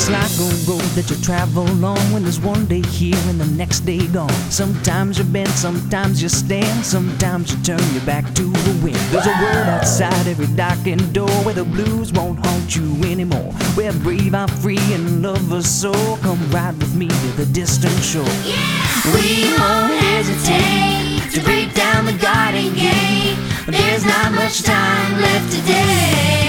It's like a road that you travel on when there's one day here and the next day gone. Sometimes you bend, sometimes you stand, sometimes you turn your back to the wind. There's a world outside every darkened door where the blues won't haunt you anymore, where brave are free and lovers soar. Come ride with me to the distant shore. We won't hesitate to break down the garden gate. There's not much time left today.